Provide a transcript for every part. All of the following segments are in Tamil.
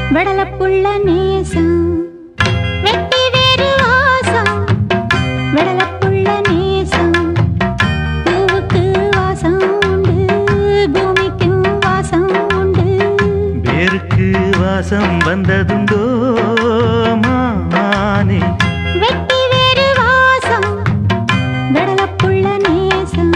வெடலப்புள்ள நேசம் வெட்டி வேறு வாசம் வெடலப்புள்ள நேசம் பூவுக்கு வாசம் உண்டு பூமிக்கும் வாசம் உண்டு வேருக்கு வாசம் வந்ததுண்டோ மானே வெட்டி வேறு வாசம் வெடலப்புள்ள நேசம்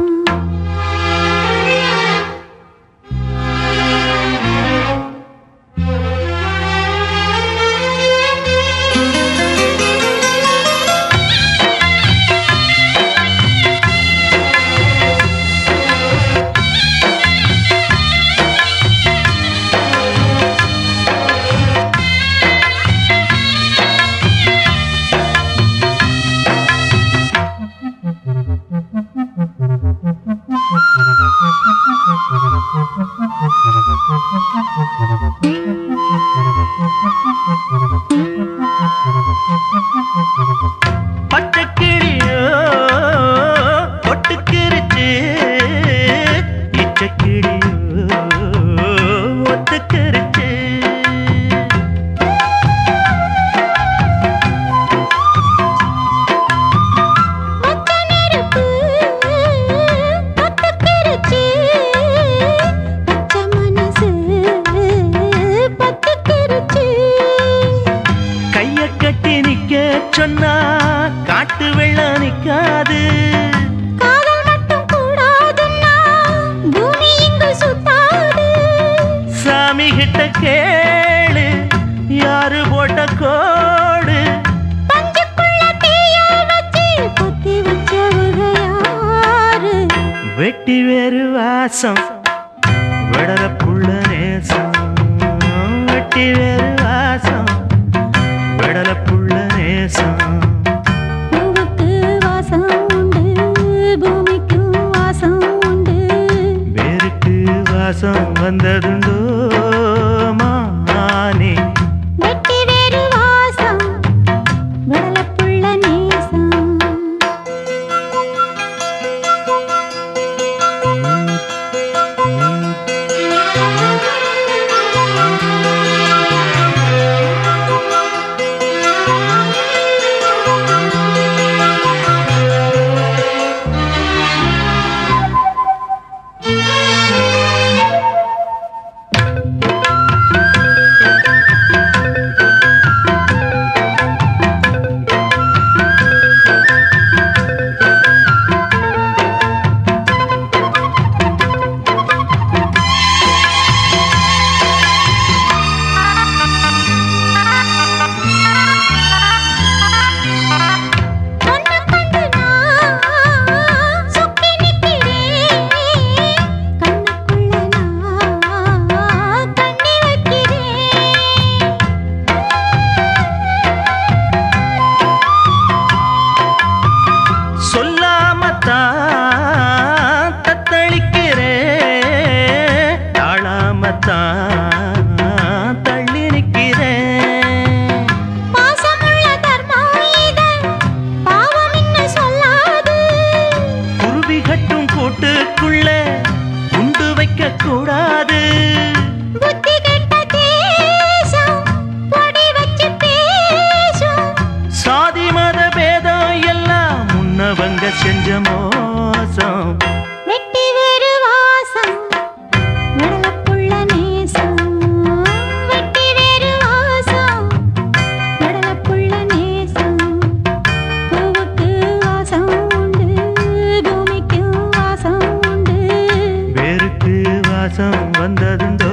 பச்சக்கிளியோ ஒட்டுக்கிருச்சு இச்சக்கிளியோ ஒத்துக்கிருச்சு சொன்னா காட்டு வெள்ளம் நிக்காது காதல் மட்டும் கூடாதுன்னா பூமி இங்கு சுத்தாது சாமி கிட்ட கேளு யாரு போட்ட கோடு பஞ்சுக்குள்ள தீய வச்சு குத்தி வச்சவங்க யாரு வெட்டி வேறு வாசம் வெடலப்புள்ள நேசம் வெட்டி வேறு வாசம் வெடலப்புள்ள நேசம் பூவுக்கு வாசம் உண்டு பூமிக்கும் வாசம் உண்டு வேருக்கு வாசம் வந்ததுண்டோ மானே வெட்டி வேறு வாசம் வெடலப்புள்ள நேசம் தள்ளி நிற்கிறேன் பாசமுள்ள தர்மம் இதன் பாவம் இன்னும் சொல்லாது குருவி கட்டும் கூட்டுக்குள்ள உண்டு வைக்க கூடாது புத்தி கெட்ட தேசம் பொடி வச்சு பேசும் சாதி மத பேதம் எல்லாம் முன்னவங்க செஞ்ச மோசம் வெட்டி வேறு வாசம் வெடலப்புள்ள நேசம் வெட்டி வேறு வாசம் வெடலப்புள்ள நேசம் பூவுக்கு வாசம் உண்டு பூமிக்கு வாசம் உண்டு வேருக்கு வாசம் வந்ததுண்டோ